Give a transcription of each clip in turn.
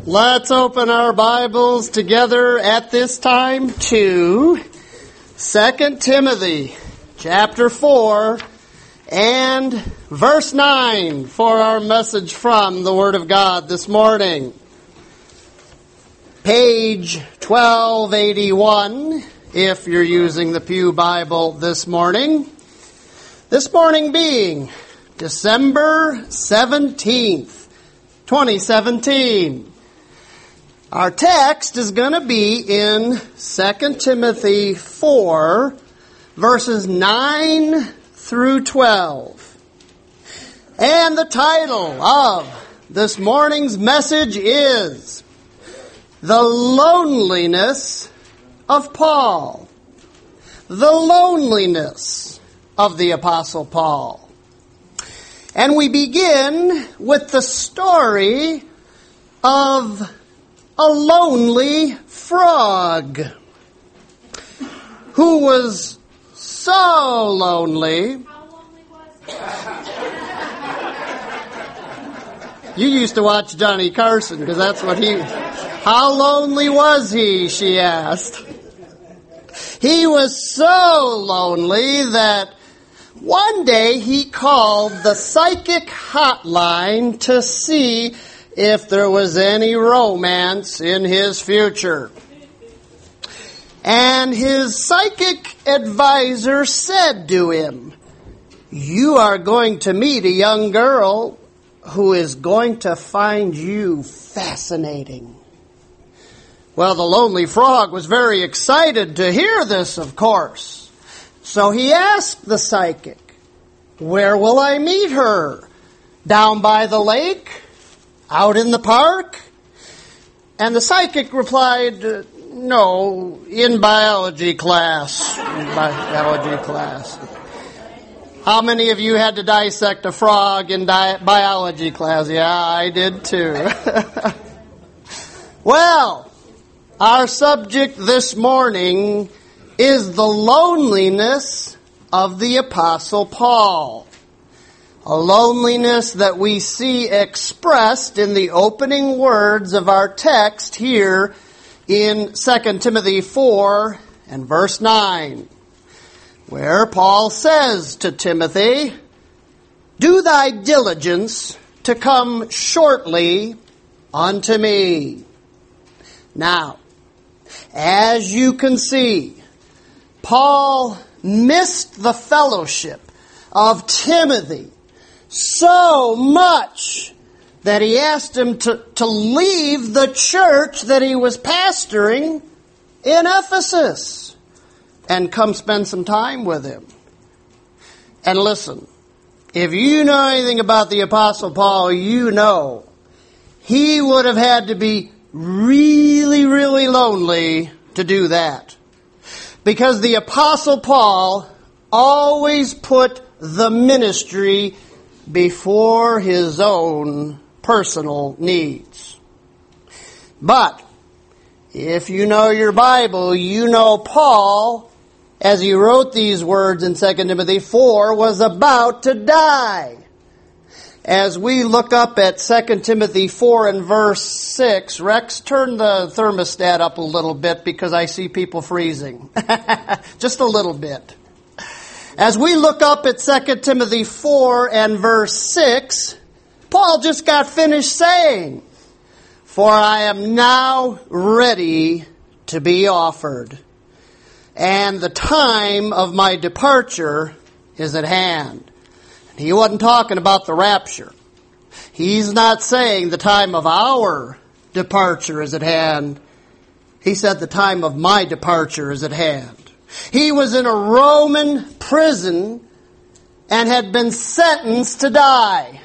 Let's open our Bibles together at this time to 2 Timothy chapter 4 and verse 9 for our message from the Word of God this morning. Page 1281 if you're using the Pew Bible this morning. This morning being December 17th, 2017. Our text is going to be in 2 Timothy 4, verses 9 through 12. And the title of this morning's message is The Loneliness of Paul. The loneliness of the Apostle Paul. And we begin with the story of a lonely frog who was so lonely. How lonely was he? You used to watch Johnny Carson because that's what he... How lonely was he, she asked. He was so lonely that one day he called the psychic hotline to see if there was any romance in his future. And his psychic advisor said to him, "You are going to meet a young girl who is going to find you fascinating." Well, the lonely frog was very excited to hear this, of course. So he asked the psychic, "Where will I meet her? Down by the lake? Out in the park?" And the psychic replied, "No, in biology class." In biology class. How many of you had to dissect a frog in biology class? Yeah, I did too. Well, our subject this morning is the loneliness of the Apostle Paul. A loneliness that we see expressed in the opening words of our text here in 2 Timothy 4 and verse 9, where Paul says to Timothy, "Do thy diligence to come shortly unto me." Now, as you can see, Paul missed the fellowship of Timothy so much that he asked him to leave the church that he was pastoring in Ephesus and come spend some time with him. And listen, if you know anything about the Apostle Paul, you know he would have had to be really, really lonely to do that. Because the Apostle Paul always put the ministry before his own personal needs. But if you know your Bible, you know Paul, as he wrote these words in 2 Timothy 4, was about to die. As we look up at 2 Timothy 4 and verse 6, Rex, turn the thermostat up a little bit because I see people freezing. Just a little bit. As we look up at 2 Timothy 4 and verse 6, Paul just got finished saying, "For I am now ready to be offered, and the time of my departure is at hand." He wasn't talking about the rapture. He's not saying the time of our departure is at hand. He said the time of my departure is at hand. He was in a Roman prison and had been sentenced to die.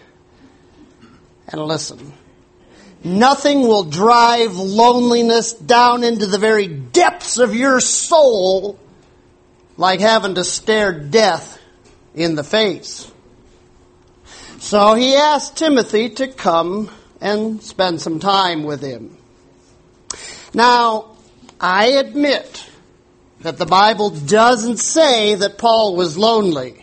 And listen, nothing will drive loneliness down into the very depths of your soul like having to stare death in the face. So he asked Timothy to come and spend some time with him. Now, I admit that the Bible doesn't say that Paul was lonely.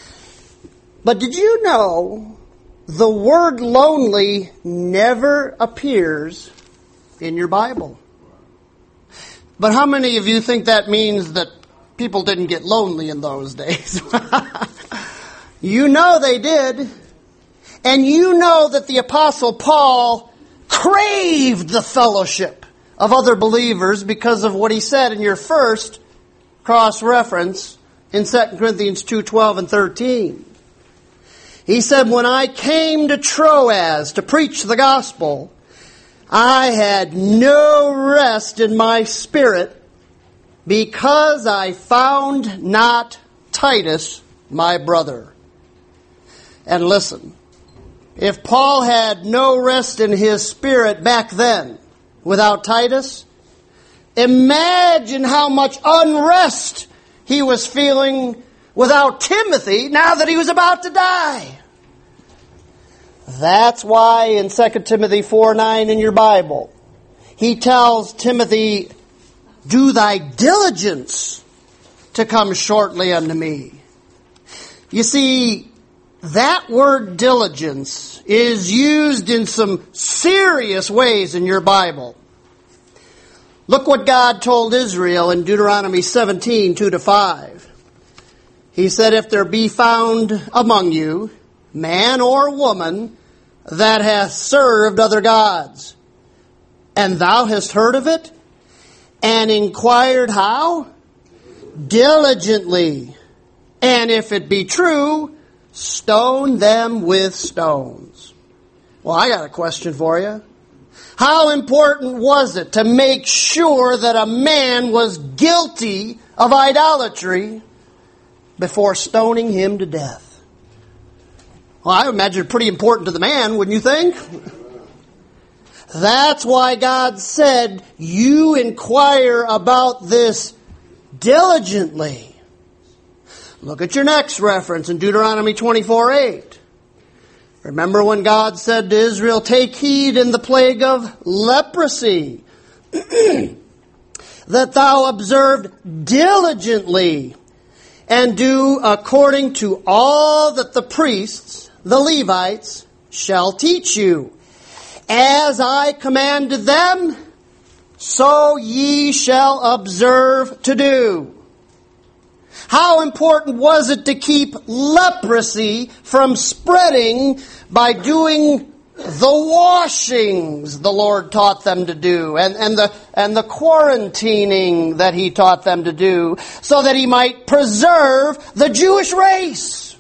But did you know the word lonely never appears in your Bible. But how many of you think that means that people didn't get lonely in those days? You know they did. And you know that the Apostle Paul craved the fellowship of other believers because of what he said in your first cross-reference in 2 Corinthians 2:12 and 13. He said, when I came to Troas to preach the gospel, I had no rest in my spirit because I found not Titus, my brother. And listen, if Paul had no rest in his spirit back then without Titus, imagine how much unrest he was feeling without Timothy now that he was about to die. That's why in 2 Timothy 4:9 in your Bible, he tells Timothy, do thy diligence to come shortly unto me. You see, that word diligence is used in some serious ways in your Bible. Look what God told Israel in Deuteronomy 17:2-5. He said, if there be found among you man or woman that hath served other gods, and thou hast heard of it, and inquired how? Diligently. And if it be true, stone them with stones. Well, I got a question for you. How important was it to make sure that a man was guilty of idolatry before stoning him to death? Well, I imagine pretty important to the man, wouldn't you think? That's why God said, you inquire about this diligently. Look at your next reference in Deuteronomy 24:8. Remember when God said to Israel, take heed in the plague of leprosy, that thou observe diligently, and do according to all that the priests, the Levites, shall teach you. As I commanded them, so ye shall observe to do. How important was it to keep leprosy from spreading by doing the washings the Lord taught them to do, and the quarantining that He taught them to do, so that He might preserve the Jewish race?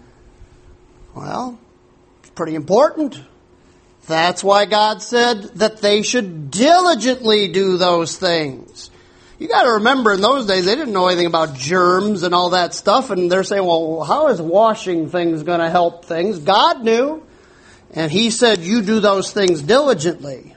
Well, it's pretty important. That's why God said that they should diligently do those things. You got to remember, in those days, they didn't know anything about germs and all that stuff, and they're saying, well, how is washing things going to help things? God knew, and He said, you do those things diligently.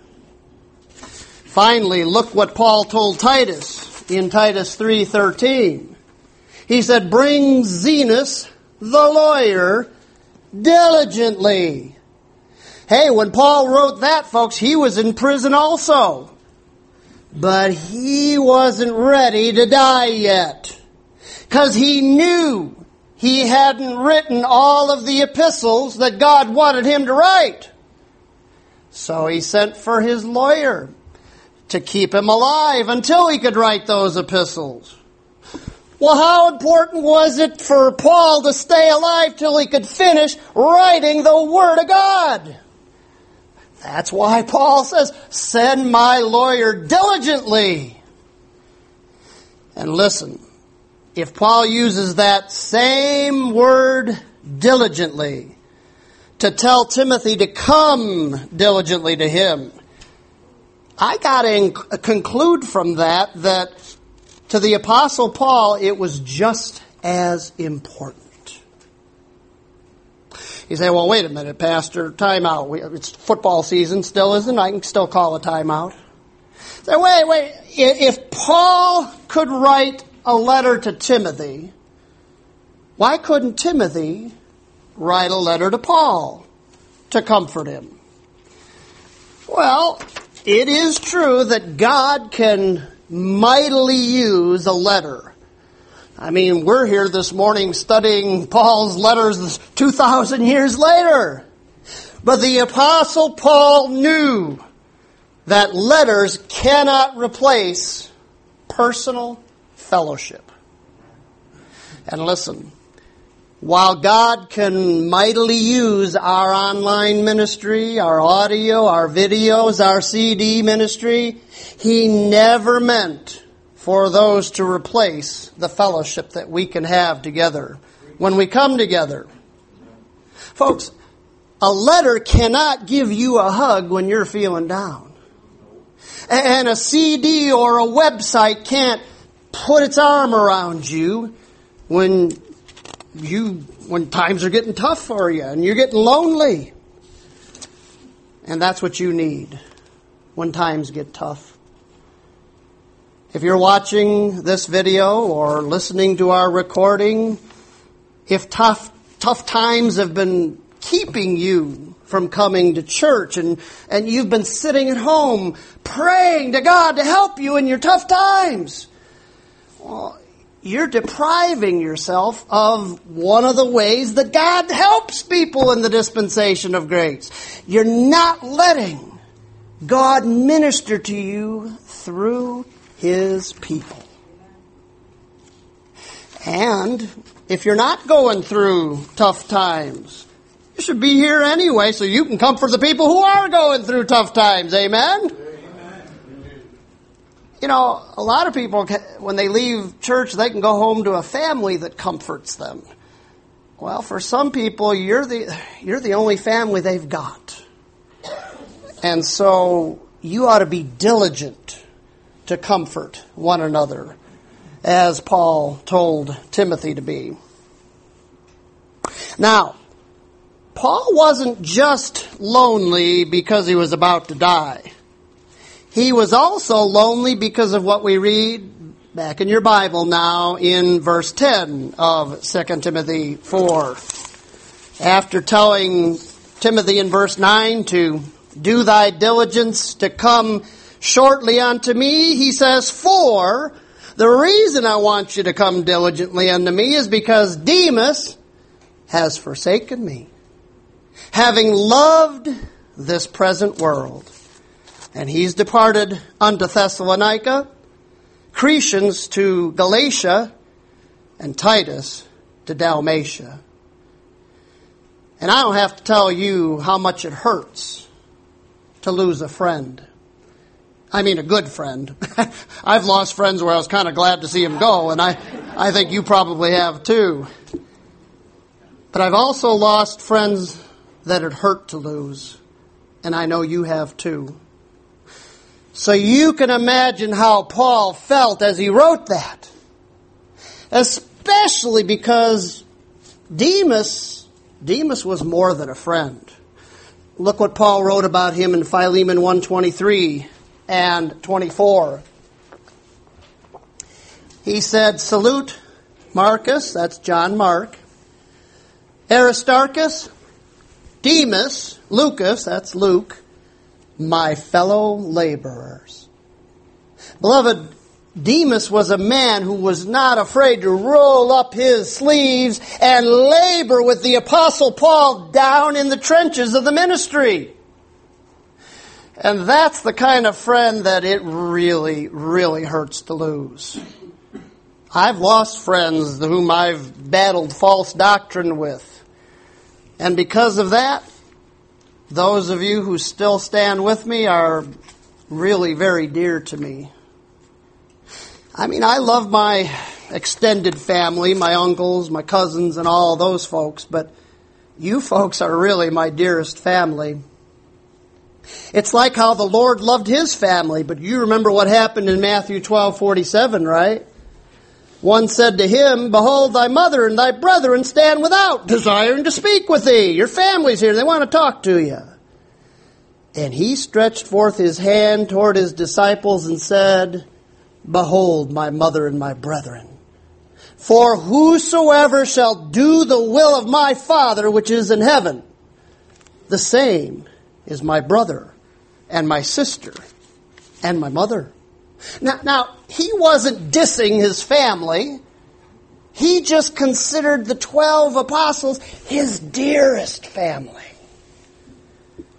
Finally, look what Paul told Titus in Titus 3:13. He said, bring Zenas, the lawyer, diligently. Hey, when Paul wrote that, folks, he was in prison also. But he wasn't ready to die yet, because he knew he hadn't written all of the epistles that God wanted him to write. So he sent for his lawyer to keep him alive until he could write those epistles. Well, how important was it for Paul to stay alive till he could finish writing the Word of God? That's why Paul says, send my lawyer diligently. And listen, if Paul uses that same word diligently to tell Timothy to come diligently to him, I got to conclude from that to the Apostle Paul, it was just as important. You say, well, wait a minute, Pastor, time out. It's football season still, isn't it? I can still call a timeout. Say, wait. If Paul could write a letter to Timothy, why couldn't Timothy write a letter to Paul to comfort him? Well, it is true that God can mightily use a letter. I mean, we're here this morning studying Paul's letters 2,000 years later. But the Apostle Paul knew that letters cannot replace personal fellowship. And listen, while God can mightily use our online ministry, our audio, our videos, our CD ministry, He never meant for those to replace the fellowship that we can have together when we come together. Folks, a letter cannot give you a hug when you're feeling down. And a CD or a website can't put its arm around you when times are getting tough for you and you're getting lonely. And that's what you need when times get tough. If you're watching this video or listening to our recording, if tough times have been keeping you from coming to church and you've been sitting at home praying to God to help you in your tough times, well, you're depriving yourself of one of the ways that God helps people in the dispensation of grace. You're not letting God minister to you through His people. And if you're not going through tough times, you should be here anyway so you can comfort the people who are going through tough times. Amen? You know, a lot of people, when they leave church, they can go home to a family that comforts them. Well, for some people, you're the only family they've got. And so you ought to be diligent to comfort one another, as Paul told Timothy to be. Now, Paul wasn't just lonely because he was about to die. He was also lonely because of what we read back in your Bible now in verse 10 of 2 Timothy 4. After telling Timothy in verse 9 to do thy diligence to come shortly unto me, he says, for the reason I want you to come diligently unto me is because Demas has forsaken me, having loved this present world. And he's departed unto Thessalonica, Crescens to Galatia, and Titus to Dalmatia. And I don't have to tell you how much it hurts to lose a friend. I mean, a good friend. I've lost friends where I was kind of glad to see them go, and I think you probably have too. But I've also lost friends that it hurt to lose, and I know you have too. So you can imagine how Paul felt as he wrote that. Especially because Demas was more than a friend. Look what Paul wrote about him in Philemon 1:23 and 24. He said, salute Marcus, that's John Mark, Aristarchus, Demas, Lucas, that's Luke, my fellow laborers. Beloved, Demas was a man who was not afraid to roll up his sleeves and labor with the Apostle Paul down in the trenches of the ministry. And that's the kind of friend that it really, really hurts to lose. I've lost friends whom I've battled false doctrine with. And because of that, those of you who still stand with me are really very dear to me. I mean, I love my extended family, my uncles, my cousins, and all those folks, but you folks are really my dearest family. It's like how the Lord loved His family, but you remember what happened in Matthew 12:47, right? One said to him, behold, thy mother and thy brethren stand without, desiring to speak with thee. Your family's here, they want to talk to you. And he stretched forth his hand toward his disciples and said, behold, my mother and my brethren. For whosoever shall do the will of my Father which is in heaven, the same is my brother and my sister and my mother. Now, he wasn't dissing his family. He just considered the 12 apostles his dearest family.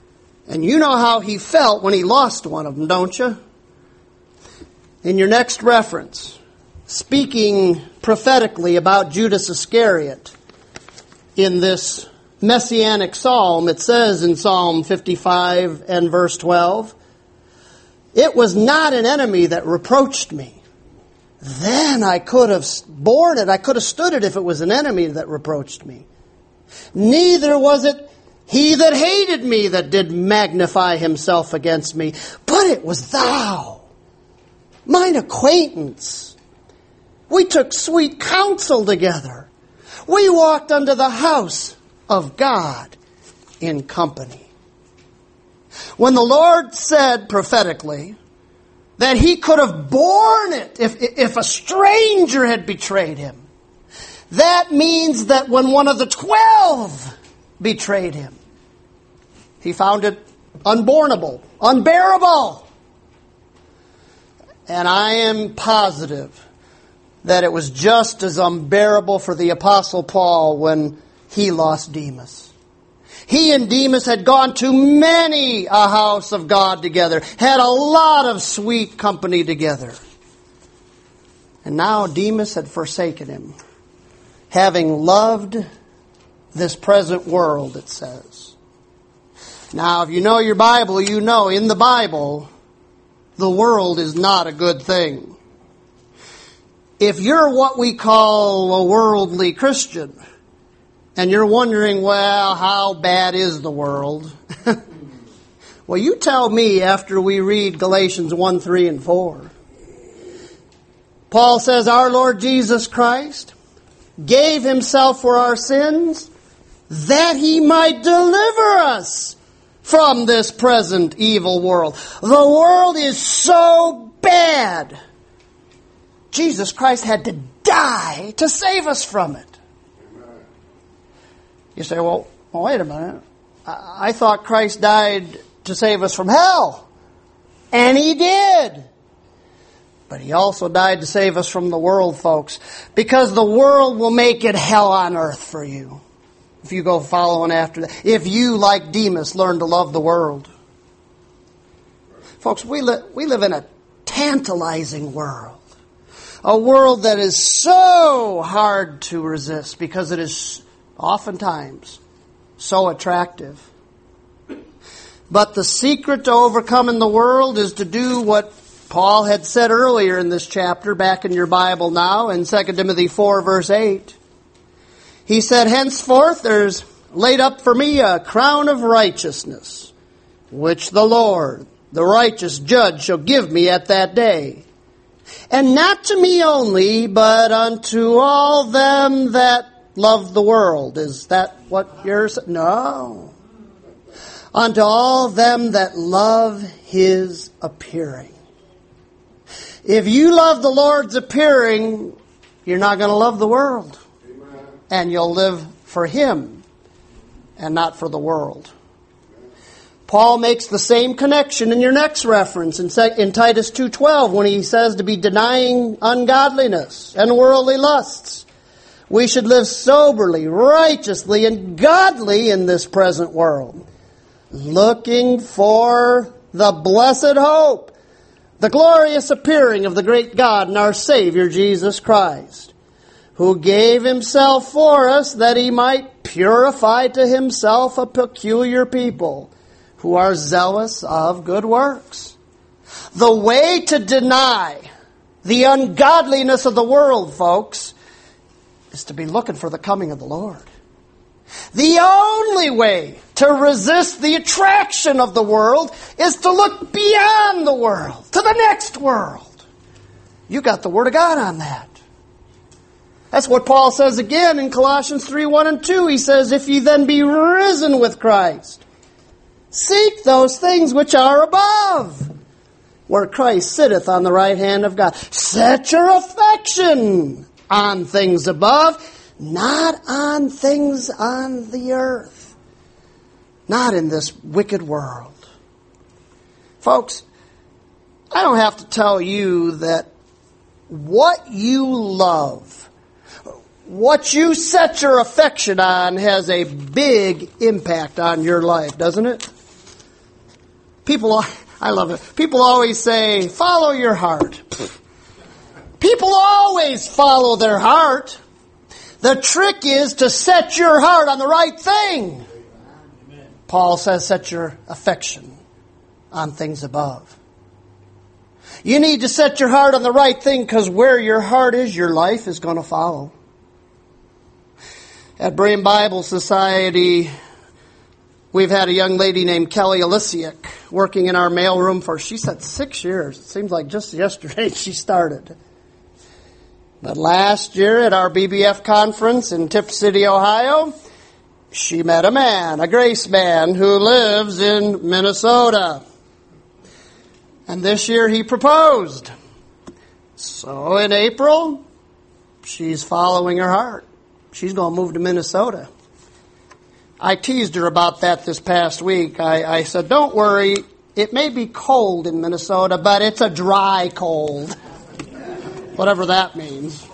And you know how he felt when he lost one of them, don't you? In your next reference, speaking prophetically about Judas Iscariot in this messianic psalm, it says in Psalm 55 and verse 12, "It was not an enemy that reproached me. Then I could have borne it. I could have stood it if it was an enemy that reproached me. Neither was it he that hated me that did magnify himself against me, but it was thou, mine acquaintance. We took sweet counsel together. We walked unto the house of God in company." When the Lord said prophetically that he could have borne it if a stranger had betrayed him, that means that when one of the 12 betrayed him, he found it unbornable, unbearable. And I am positive that it was just as unbearable for the Apostle Paul when he lost Demas. He and Demas had gone to many a house of God together, had a lot of sweet company together. And now Demas had forsaken him, having loved this present world, it says. Now, if you know your Bible, you know in the Bible, the world is not a good thing. If you're what we call a worldly Christian, and you're wondering, well, how bad is the world? Well, you tell me after we read Galatians 1, 3, and 4. Paul says, "Our Lord Jesus Christ gave himself for our sins that he might deliver us from this present evil world." The world is so bad. Jesus Christ had to die to save us from it. You say, well, wait a minute. I thought Christ died to save us from hell. And he did. But he also died to save us from the world, folks. Because the world will make it hell on earth for you. If you go following after that. If you, like Demas, learn to love the world. Folks, we live in a tantalizing world. A world that is so hard to resist because it is oftentimes so attractive. But the secret to overcoming the world is to do what Paul had said earlier in this chapter, back in your Bible now, in 2 Timothy 4, verse 8. He said, "Henceforth there's laid up for me a crown of righteousness, which the Lord, the righteous judge, shall give me at that day. And not to me only, but unto all them that love the world." Is that what you're saying? No. "Unto all them that love his appearing." If you love the Lord's appearing, you're not going to love the world. Amen. And you'll live for him and not for the world. Paul makes the same connection in your next reference in Titus 2:12 when he says to be denying ungodliness and worldly lusts. We should live soberly, righteously, and godly in this present world, looking for the blessed hope, the glorious appearing of the great God and our Savior Jesus Christ, who gave himself for us that he might purify to himself a peculiar people who are zealous of good works. The way to deny the ungodliness of the world, folks, is to be looking for the coming of the Lord. The only way to resist the attraction of the world is to look beyond the world, to the next world. You got the Word of God on that. That's what Paul says again in Colossians 3, 1 and 2. He says, "If ye then be risen with Christ, seek those things which are above, where Christ sitteth on the right hand of God. Set your affection on things above, not on things on the earth." Not in this wicked world. Folks, I don't have to tell you that what you love, what you set your affection on has a big impact on your life, doesn't it? I love it. People always say, follow your heart. People always follow their heart. The trick is to set your heart on the right thing. Paul says, set your affection on things above. You need to set your heart on the right thing, because where your heart is, your life is going to follow. At Berean Bible Society, we've had a young lady named Kelly Alisiak working in our mailroom for, she said, 6 years. It seems like just yesterday she started. But last year at our BBF conference in Tipp City, Ohio, she met a man, a Grace man, who lives in Minnesota. And this year he proposed. So in April, she's following her heart. She's going to move to Minnesota. I teased her about that this past week. I said, don't worry, it may be cold in Minnesota, but it's a dry cold. Whatever that means.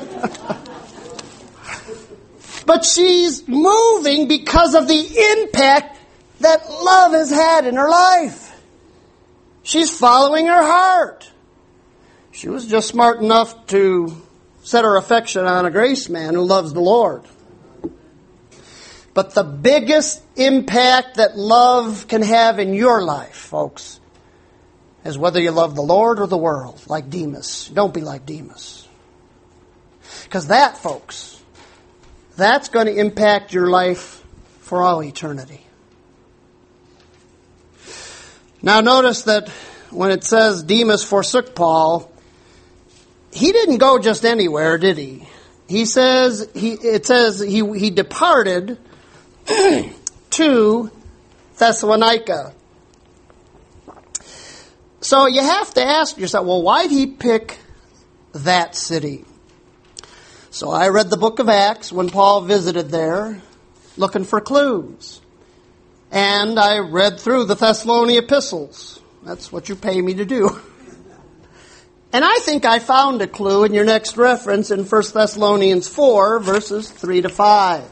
But she's moving because of the impact that love has had in her life. She's following her heart. She was just smart enough to set her affection on a Grace man who loves the Lord. But the biggest impact that love can have in your life, folks, is whether you love the Lord or the world, like Demas. Don't be like Demas. Because that, folks, that's going to impact your life for all eternity. Now notice that when it says Demas forsook Paul, he didn't go just anywhere, did he? It says he departed to Thessalonica. So you have to ask yourself, well, why did he pick that city? So I read the book of Acts when Paul visited there, looking for clues. And I read through the Thessalonian epistles. That's what you pay me to do. And I think I found a clue in your next reference in 1 Thessalonians 4, verses 3 to 5.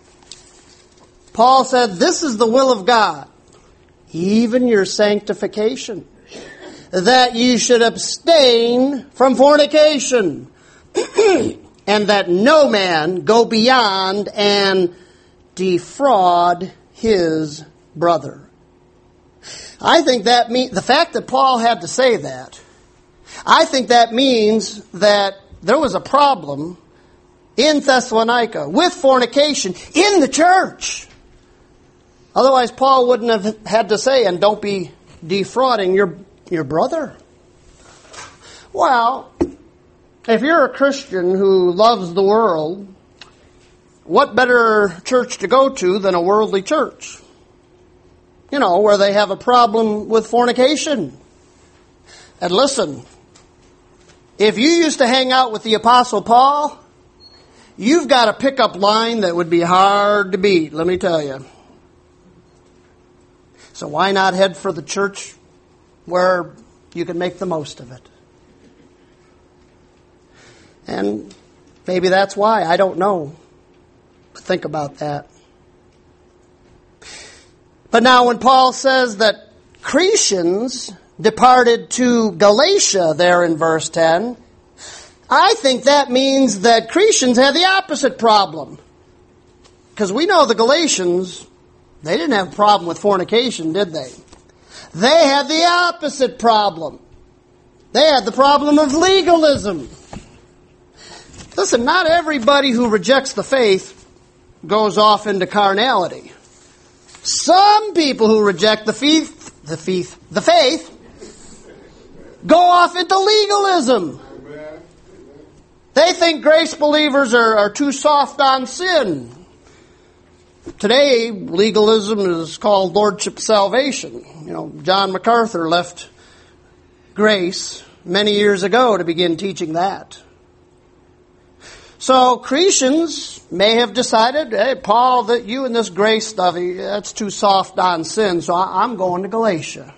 Paul said, this is the will of God, even your sanctification, that you should abstain from fornication, and that no man go beyond and defraud his brother. I think that means, the fact that Paul had to say that, I think that means that there was a problem in Thessalonica with fornication in the church. Otherwise, Paul wouldn't have had to say, and don't be defrauding your brother. Well, if you're a Christian who loves the world, what better church to go to than a worldly church? You know, where they have a problem with fornication. And listen, if you used to hang out with the Apostle Paul, you've got a pickup line that would be hard to beat, let me tell you. So why not head for the church where you can make the most of it? And maybe that's why, I don't know. Think about that. But now when Paul says that Cretans departed to Galatia there in verse 10, I think that means that Cretans had the opposite problem. Because we know the Galatians, they didn't have a problem with fornication, did they? They had the opposite problem. They had the problem of legalism. Listen, not everybody who rejects the faith goes off into carnality. Some people who reject the faith go off into legalism. They think grace believers are too soft on sin. Today, legalism is called lordship salvation. You know, John MacArthur left grace many years ago to begin teaching that. So Cretans may have decided, hey, Paul, that you and this grace stuff, that's too soft on sin, so I'm going to Galatia.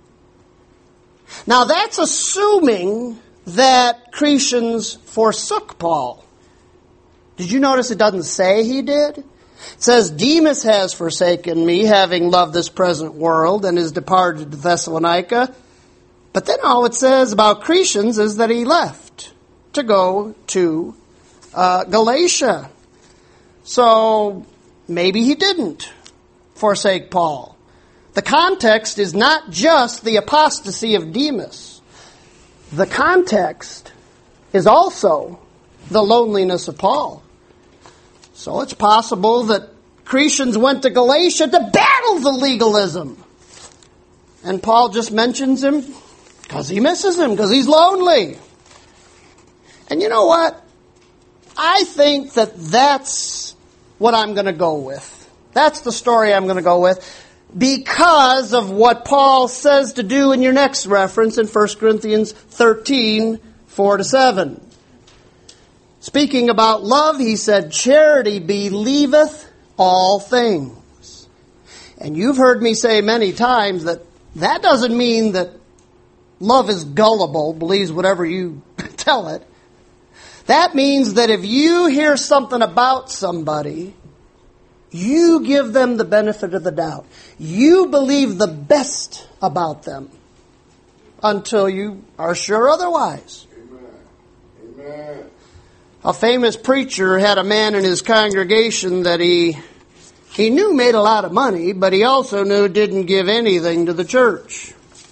Now that's assuming that Cretans forsook Paul. Did you notice it doesn't say he did? It says, Demas has forsaken me, having loved this present world, and is departed to Thessalonica. But then all it says about Cretans is that he left to go to Galatia. So maybe he didn't forsake Paul. The context is not just the apostasy of Demas. The context is also the loneliness of Paul. So it's possible that Cretans went to Galatia to battle the legalism. And Paul just mentions him because he misses him, because he's lonely. And you know what? I think that that's what I'm going to go with. That's the story I'm going to go with, because of what Paul says to do in your next reference in 1 Corinthians 13, 4-7. Speaking about love, he said, charity believeth all things. And you've heard me say many times that that doesn't mean that love is gullible, believes whatever you tell it. That means that if you hear something about somebody, you give them the benefit of the doubt. You believe the best about them until you are sure otherwise. Amen. Amen. A famous preacher had a man in his congregation that he knew made a lot of money, but he also knew didn't give anything to the church.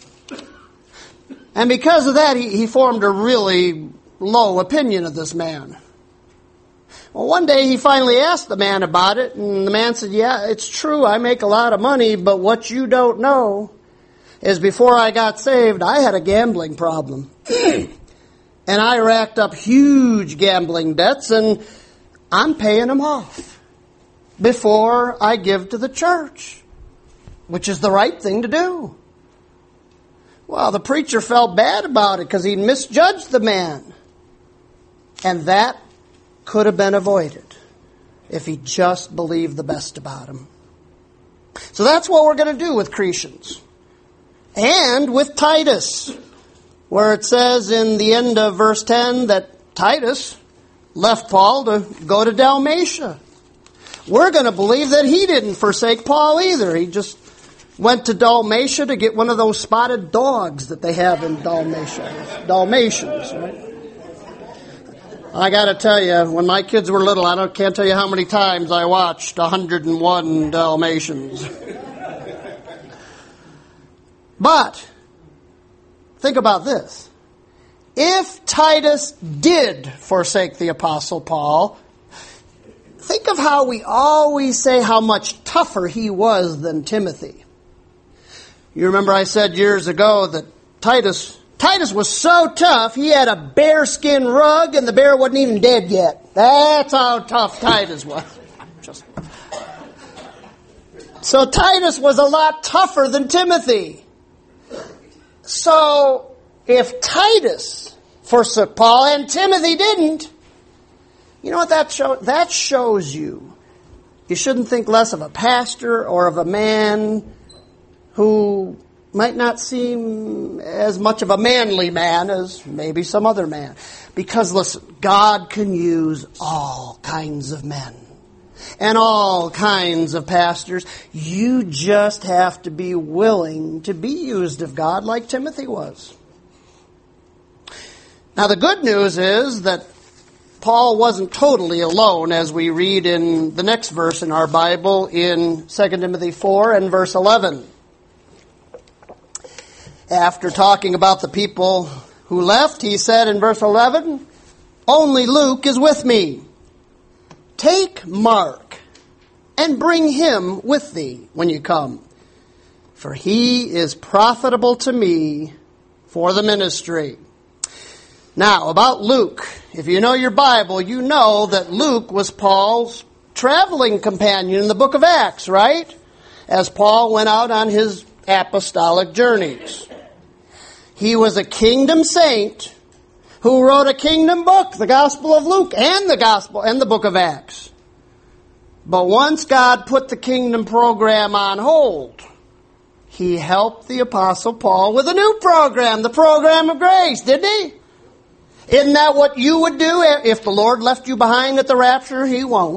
And because of that, he formed a really low opinion of this man. Well, one day he finally asked the man about it, and the man said, yeah, it's true, I make a lot of money, but what you don't know is before I got saved, I had a gambling problem. And I racked up huge gambling debts, and I'm paying them off before I give to the church, which is the right thing to do. Well, the preacher felt bad about it because he misjudged the man. And that could have been avoided if he just believed the best about him. So that's what we're going to do with Cretans. And with Titus, where it says in the end of verse 10 that Titus left Paul to go to Dalmatia. We're going to believe that he didn't forsake Paul either. He just went to Dalmatia to get one of those spotted dogs that they have in Dalmatia. Dalmatians, right? I got to tell you, when my kids were little, can't tell you how many times I watched 101 Dalmatians. But think about this. If Titus did forsake the Apostle Paul, think of how we always say how much tougher he was than Timothy. You remember I said years ago that Titus was so tough, he had a bearskin rug and the bear wasn't even dead yet. That's how tough Titus was. So Titus was a lot tougher than Timothy. So if Titus forsook Paul and Timothy didn't, you know what that shows? That shows you shouldn't think less of a pastor or of a man who might not seem as much of a manly man as maybe some other man. Because listen, God can use all kinds of men and all kinds of pastors. You just have to be willing to be used of God like Timothy was. Now the good news is that Paul wasn't totally alone, as we read in the next verse in our Bible in 2 Timothy 4 and verse 11. After talking about the people who left, he said in verse 11, only Luke is with me. Take Mark and bring him with thee when you come, for he is profitable to me for the ministry. Now, about Luke, if you know your Bible, you know that Luke was Paul's traveling companion in the book of Acts, right? As Paul went out on his apostolic journeys. He was a kingdom saint who wrote a kingdom book, the Gospel of Luke, and the book of Acts. But once God put the kingdom program on hold, he helped the Apostle Paul with a new program, the program of grace, didn't he? Isn't that what you would do if the Lord left you behind at the rapture? He won't.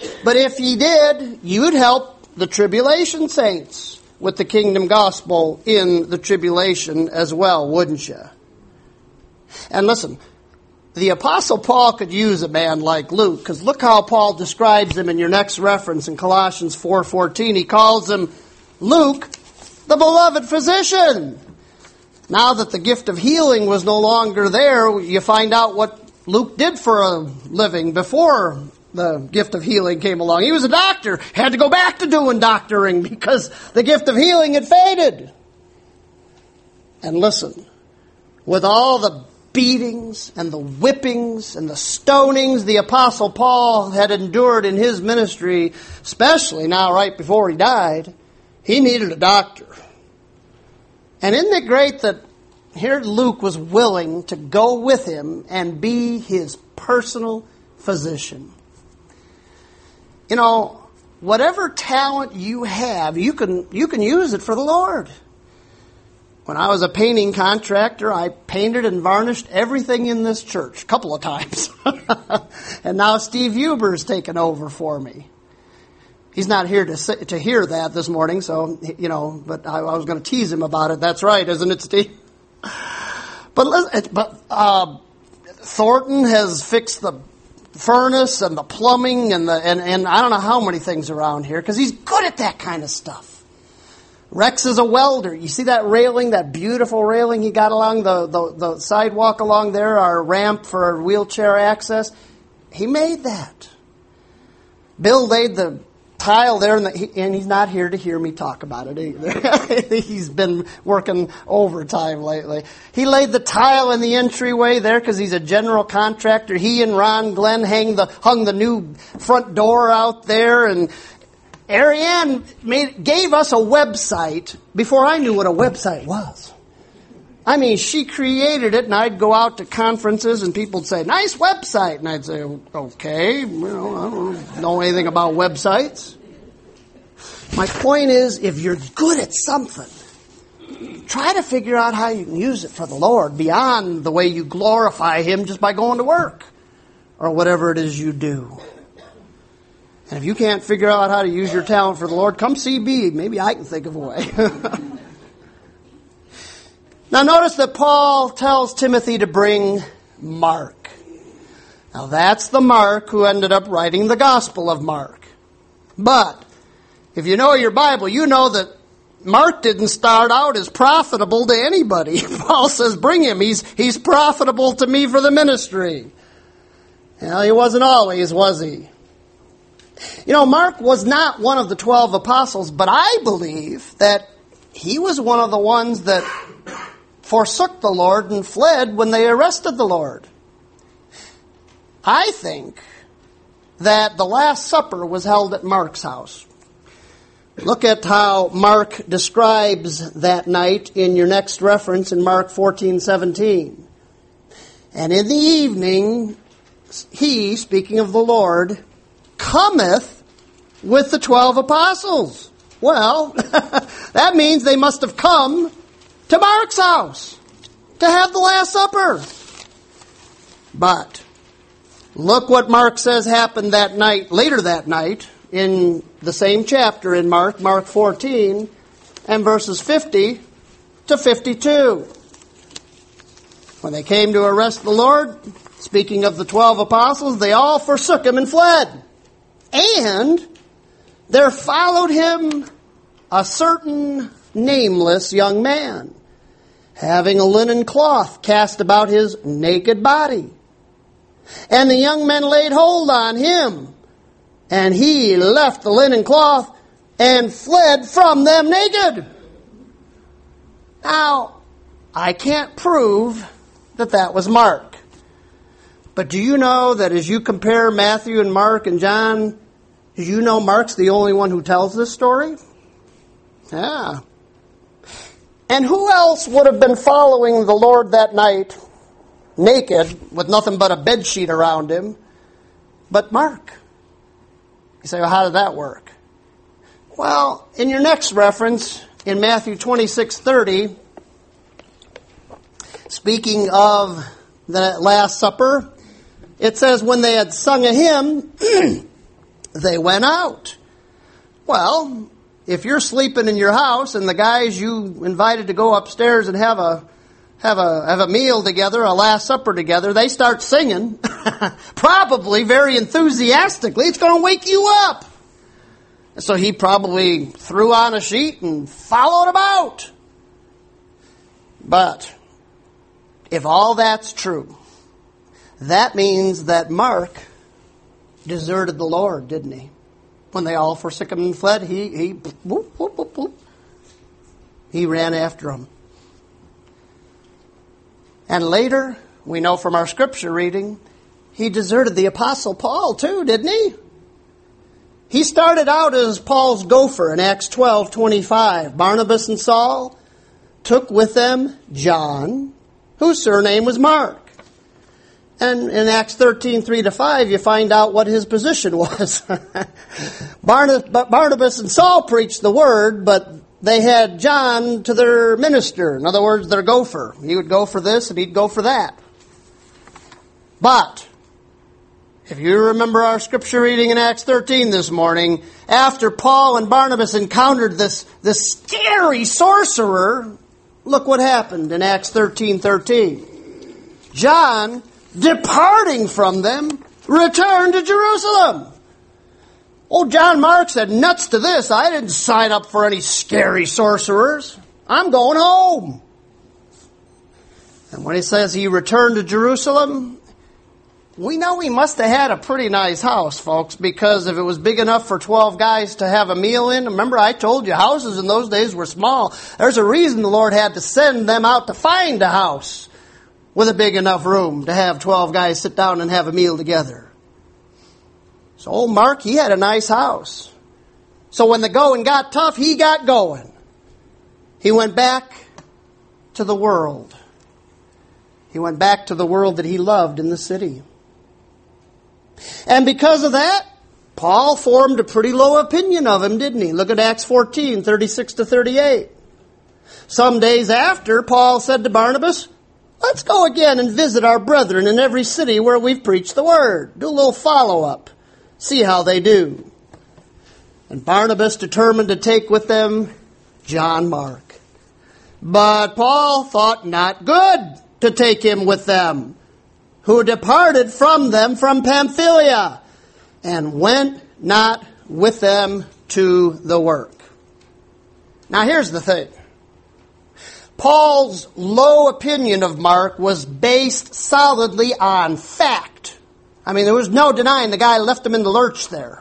But if ye did, you'd help the tribulation saints with the kingdom gospel in the tribulation as well, wouldn't you? And listen, the Apostle Paul could use a man like Luke, because look how Paul describes him in your next reference in Colossians 4:14. He calls him Luke, the beloved physician. Now that the gift of healing was no longer there, you find out what Luke did for a living before the gift of healing came along. He was a doctor, had to go back to doing doctoring because the gift of healing had faded. And listen, with all the beatings and the whippings and the stonings the Apostle Paul had endured in his ministry, especially now right before he died, he needed a doctor. And isn't it great that here Luke was willing to go with him and be his personal physician? You know, whatever talent you have, you can use it for the Lord. When I was a painting contractor, I painted and varnished everything in this church a couple of times. And now Steve Huber's taken over for me. He's not here to hear that this morning, so, you know, but I was going to tease him about it. That's right, isn't it, Steve? But Thornton has fixed the furnace and the plumbing and I don't know how many things around here, because he's good at that kind of stuff. Rex is a welder. You see that railing, that beautiful railing he got along the sidewalk along there, our ramp for wheelchair access? He made that. Bill laid the tile there, and he's not here to hear me talk about it either. He's been working overtime lately. He laid the tile in the entryway there because he's a general contractor. He and Ron Glenn hung the new front door out there, and Ariane gave us a website before I knew what a website was. I mean, she created it, and I'd go out to conferences, and people would say, "Nice website." And I'd say, "Okay, I don't know anything about websites." My point is, if you're good at something, try to figure out how you can use it for the Lord beyond the way you glorify Him just by going to work or whatever it is you do. And if you can't figure out how to use your talent for the Lord, come see me. Maybe I can think of a way. Now notice that Paul tells Timothy to bring Mark. Now that's the Mark who ended up writing the Gospel of Mark. But if you know your Bible, you know that Mark didn't start out as profitable to anybody. Paul says, bring him. He's profitable to me for the ministry. Well, he wasn't always, was he? You know, Mark was not one of the 12 apostles, but I believe that he was one of the ones that forsook the Lord and fled when they arrested the Lord. I think that the Last Supper was held at Mark's house. Look at how Mark describes that night in your next reference in Mark 14:17. And in the evening, he, speaking of the Lord, cometh with the 12 apostles. Well, that means they must have come to Mark's house to have the Last Supper. But look what Mark says happened that night, later that night, in the same chapter in Mark 14, and verses 50 to 52. When they came to arrest the Lord, speaking of the 12 apostles, they all forsook him and fled. And there followed him a certain nameless young man, having a linen cloth cast about his naked body. And the young men laid hold on him, and he left the linen cloth and fled from them naked. Now, I can't prove that was Mark. But do you know that as you compare Matthew and Mark and John, do you know Mark's the only one who tells this story? Yeah. And who else would have been following the Lord that night, naked, with nothing but a bedsheet around him, but Mark? You say, well, how did that work? Well, in your next reference, in Matthew 26:30, speaking of the Last Supper, it says, when they had sung a hymn, they went out. Well, if you're sleeping in your house and the guys you invited to go upstairs and have a meal together, a Last Supper together, they start singing, probably very enthusiastically, it's going to wake you up. So he probably threw on a sheet and followed them out. But if all that's true, that means that Mark deserted the Lord, didn't he? When they all forsook him and fled, he whoop, whoop, whoop, whoop. He ran after them. And later, we know from our scripture reading, he deserted the Apostle Paul too, didn't he? He started out as Paul's gopher in Acts 12:25. Barnabas and Saul took with them John, whose surname was Mark. And in Acts 13:3-5, you find out what his position was. Barnabas and Saul preached the word, but they had John to their minister. In other words, their gopher. He would go for this and he'd go for that. But if you remember our scripture reading in Acts 13 this morning, after Paul and Barnabas encountered this scary sorcerer, look what happened in Acts 13:13. John, departing from them, returned to Jerusalem. Oh, John Mark said, nuts to this. I didn't sign up for any scary sorcerers. I'm going home. And when he says he returned to Jerusalem, we know he must have had a pretty nice house, folks, because if it was big enough for 12 guys to have a meal in, remember I told you houses in those days were small. There's a reason the Lord had to send them out to find a house with a big enough room to have 12 guys sit down and have a meal together. So old Mark, he had a nice house. So when the going got tough, he got going. He went back to the world. He went back to the world that he loved in the city. And because of that, Paul formed a pretty low opinion of him, didn't he? Look at Acts 14:36-38. Some days after, Paul said to Barnabas, let's go again and visit our brethren in every city where we've preached the word. Do a little follow-up. See how they do. And Barnabas determined to take with them John Mark. But Paul thought not good to take him with them, who departed from them from Pamphylia, and went not with them to the work. Now here's the thing. Paul's low opinion of Mark was based solidly on fact. I mean, there was no denying the guy left him in the lurch there.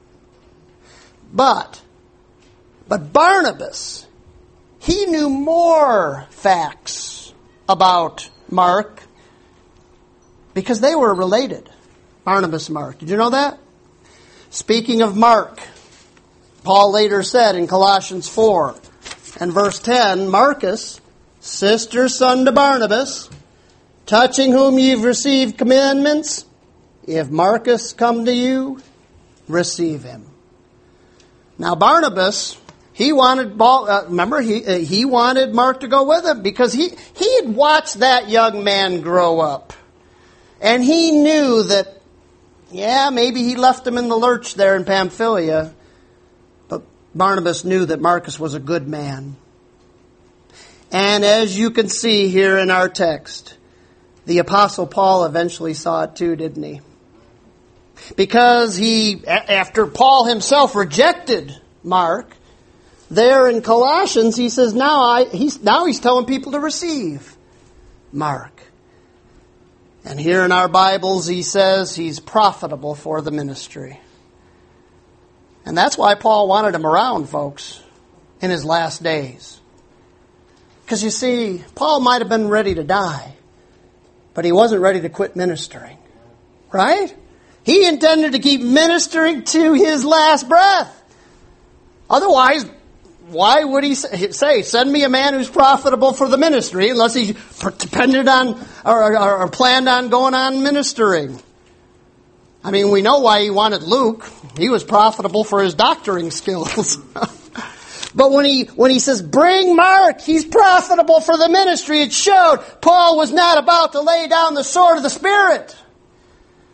But Barnabas, he knew more facts about Mark because they were related. Barnabas and Mark. Did you know that? Speaking of Mark, Paul later said in Colossians 4 and verse 10, Marcus, sister's son to Barnabas, touching whom you've received commandments, if Marcus come to you, receive him. Now Barnabas, he wanted he wanted Mark to go with him because he had watched that young man grow up. And he knew that, maybe he left him in the lurch there in Pamphylia, but Barnabas knew that Marcus was a good man. And as you can see here in our text, the Apostle Paul eventually saw it too, didn't he? Because after Paul himself rejected Mark, there in Colossians he says now he's telling people to receive Mark. And here in our Bibles he says he's profitable for the ministry. And that's why Paul wanted him around, folks, in his last days. Because you see, Paul might have been ready to die, but he wasn't ready to quit ministering. Right? He intended to keep ministering to his last breath. Otherwise, why would he say, send me a man who's profitable for the ministry, unless he depended on or planned on going on ministering? I mean, we know why he wanted Luke. He was profitable for his doctoring skills. But when he says, bring Mark, he's profitable for the ministry, it showed Paul was not about to lay down the sword of the Spirit.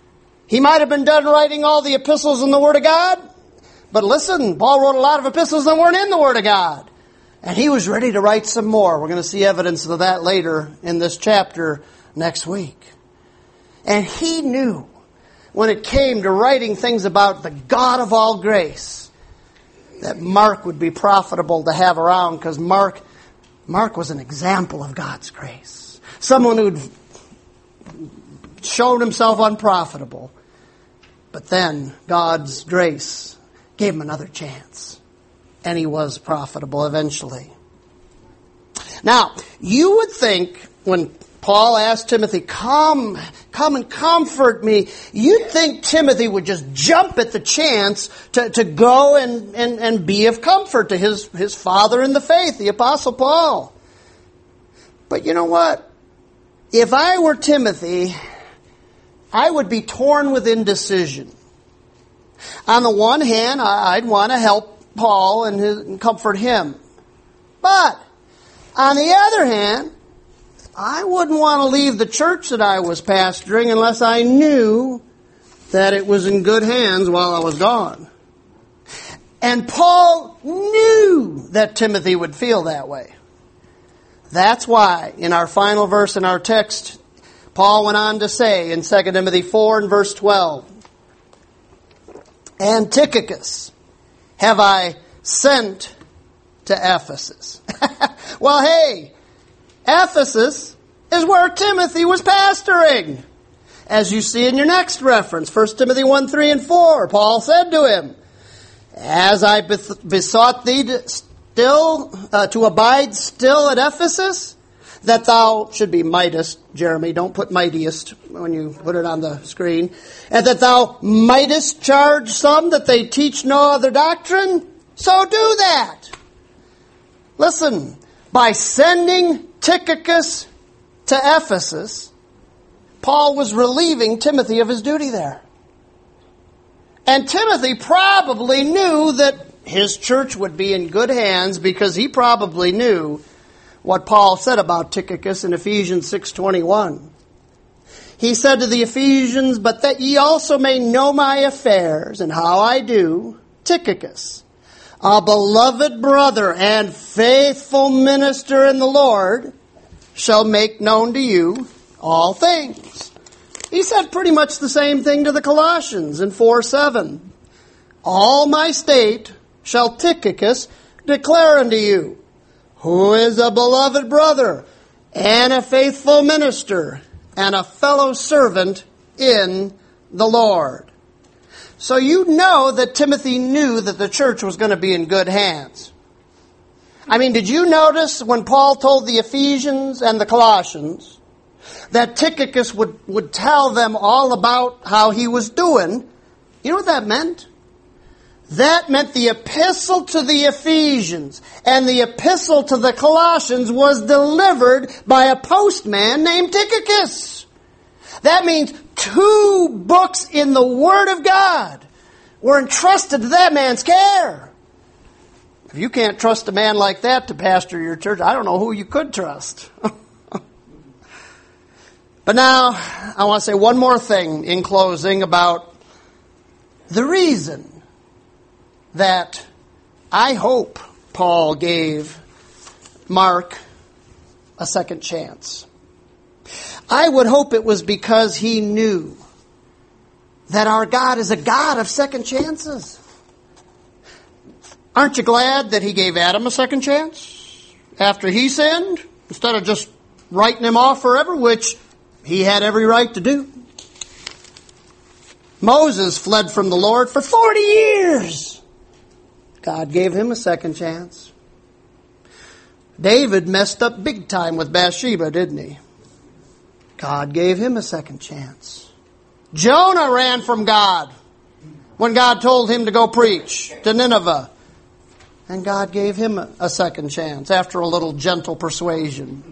He might have been done writing all the epistles in the Word of God. But listen, Paul wrote a lot of epistles that weren't in the Word of God. And he was ready to write some more. We're going to see evidence of that later in this chapter next week. And he knew when it came to writing things about the God of all grace that Mark would be profitable to have around, because Mark was an example of God's grace. Someone who'd shown himself unprofitable. But then God's grace gave him another chance. And he was profitable eventually. Now, you would think when Paul asked Timothy, come and comfort me, you'd think Timothy would just jump at the chance to go and be of comfort to his father in the faith, the Apostle Paul. But you know what? If I were Timothy, I would be torn with indecision. On the one hand, I'd want to help Paul and comfort him. But on the other hand, I wouldn't want to leave the church that I was pastoring unless I knew that it was in good hands while I was gone. And Paul knew that Timothy would feel that way. That's why in our final verse in our text, Paul went on to say in 2 Timothy 4 and verse 12, "And Tychicus have I sent to Ephesus." Well, hey, Ephesus is where Timothy was pastoring. As you see in your next reference, 1 Timothy 1, 3, and 4, Paul said to him, "As I besought thee to abide still at Ephesus, that thou should be mightest," Jeremy, don't put mightiest when you put it on the screen, "and that thou mightest charge some that they teach no other doctrine, so do that." Listen, by sending Tychicus to Ephesus, Paul was relieving Timothy of his duty there. And Timothy probably knew that his church would be in good hands, because he probably knew what Paul said about Tychicus in Ephesians 6:21. He said to the Ephesians, "But that ye also may know my affairs and how I do, Tychicus, a beloved brother and faithful minister in the Lord, shall make known to you all things." He said pretty much the same thing to the Colossians in 4:7. "All my state shall Tychicus declare unto you, who is a beloved brother and a faithful minister and a fellow servant in the Lord." So you know that Timothy knew that the church was going to be in good hands. I mean, did you notice when Paul told the Ephesians and the Colossians that Tychicus would tell them all about how he was doing? You know what that meant? That meant the epistle to the Ephesians and the epistle to the Colossians was delivered by a postman named Tychicus. That means 2 books in the Word of God were entrusted to that man's care. If you can't trust a man like that to pastor your church, I don't know who you could trust. But now, I want to say one more thing in closing about the reason that I hope Paul gave Mark a second chance. I would hope it was because he knew that our God is a God of second chances. Aren't you glad that he gave Adam a second chance after he sinned, instead of just writing him off forever, which he had every right to do? Moses fled from the Lord for 40 years. God gave him a second chance. David messed up big time with Bathsheba, didn't he? God gave him a second chance. Jonah ran from God when God told him to go preach to Nineveh. And God gave him a second chance after a little gentle persuasion.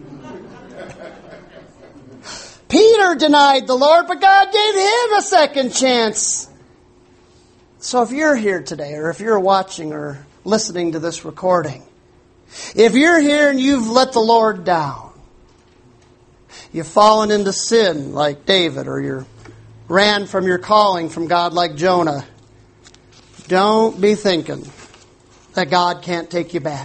Peter denied the Lord, but God gave him a second chance. So if you're here today, or if you're watching or listening to this recording, if you're here and you've let the Lord down, you've fallen into sin like David, or you're ran from your calling from God like Jonah, don't be thinking that God can't take you back.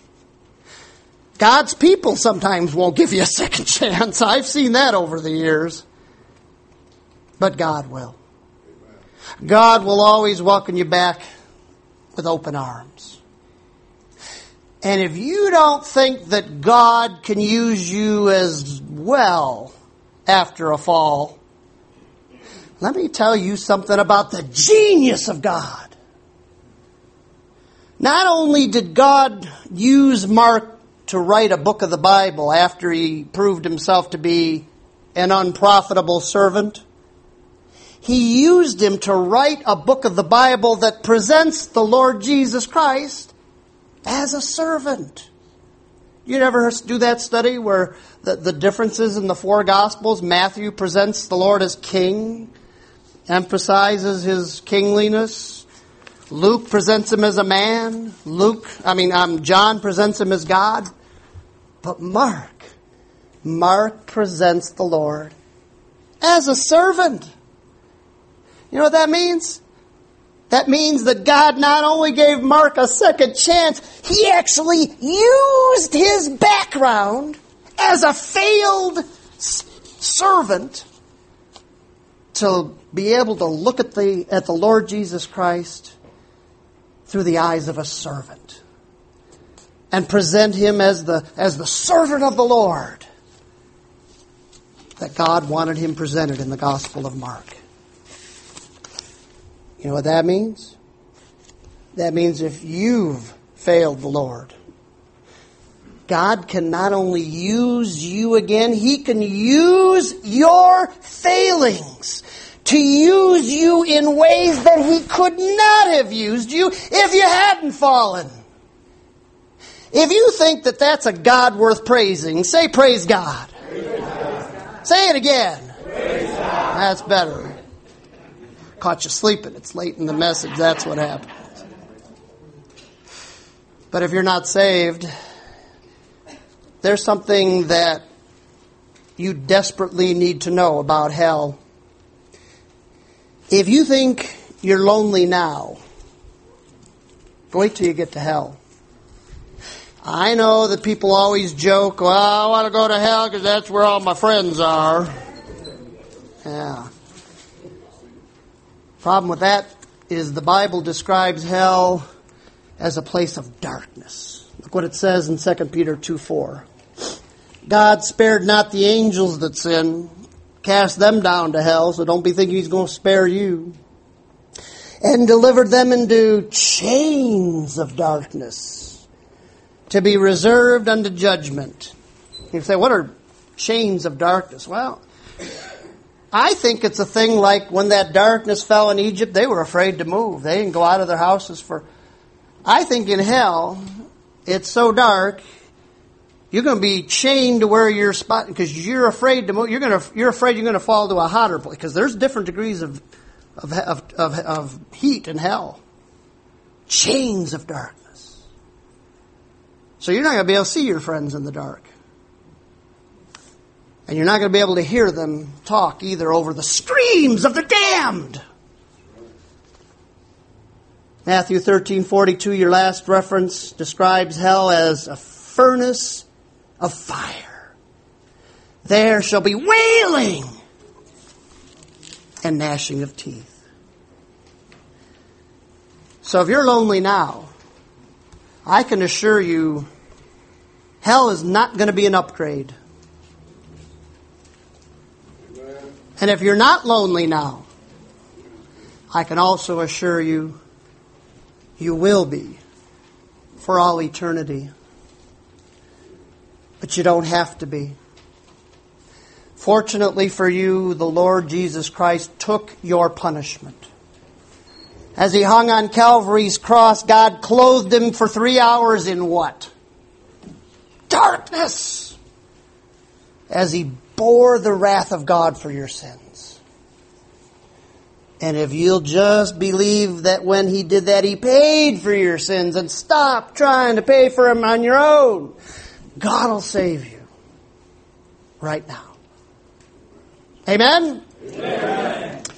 God's people sometimes won't give you a second chance. I've seen that over the years. But God will. God will always welcome you back with open arms. And if you don't think that God can use you as well after a fall, let me tell you something about the genius of God. Not only did God use Mark to write a book of the Bible after he proved himself to be an unprofitable servant, he used him to write a book of the Bible that presents the Lord Jesus Christ as a servant. You ever do that study where the differences in the four Gospels? Matthew presents the Lord as king, emphasizes his kingliness. Luke presents him as a man. John presents him as God. But Mark presents the Lord as a servant. You know what that means? That means that God not only gave Mark a second chance, he actually used his background as a failed servant to be able to look at the Lord Jesus Christ through the eyes of a servant and present him as the servant of the Lord that God wanted him presented in the Gospel of Mark. You know what that means? That means if you've failed the Lord, God can not only use you again, he can use your failings to use you in ways that he could not have used you if you hadn't fallen. If you think that that's a God worth praising, say praise God. Praise God. Say it again. Praise God. That's better. Caught you sleeping. It's late in the message. That's what happens. But if you're not saved, there's something that you desperately need to know about hell. If you think you're lonely now, wait till you get to hell. I know that people always joke, well, I want to go to hell because that's where all my friends are. Yeah. Problem with that is the Bible describes hell as a place of darkness. Look what it says in 2 Peter 2:4. God spared not the angels that sinned, cast them down to hell, so don't be thinking he's going to spare you, and delivered them into chains of darkness to be reserved unto judgment. You say, what are chains of darkness? Well, I think it's a thing like when that darkness fell in Egypt, they were afraid to move. They didn't go out of their houses I think in hell, it's so dark, you're going to be chained to where you're spot because you're afraid to move. You're afraid you're going to fall to a hotter place because there's different degrees of heat in hell. Chains of darkness. So you're not going to be able to see your friends in the dark. And you're not going to be able to hear them talk either over the screams of the damned. Matthew 13:42, your last reference, describes hell as a furnace of fire. There shall be wailing and gnashing of teeth. So if you're lonely now, I can assure you, hell is not going to be an upgrade. And if you're not lonely now, I can also assure you, you will be for all eternity. But you don't have to be. Fortunately for you, the Lord Jesus Christ took your punishment. As he hung on Calvary's cross, God clothed him for 3 hours in what? Darkness! As he bore the wrath of God for your sins. And if you'll just believe that when he did that, he paid for your sins and stop trying to pay for them on your own, God will save you right now. Amen? Amen.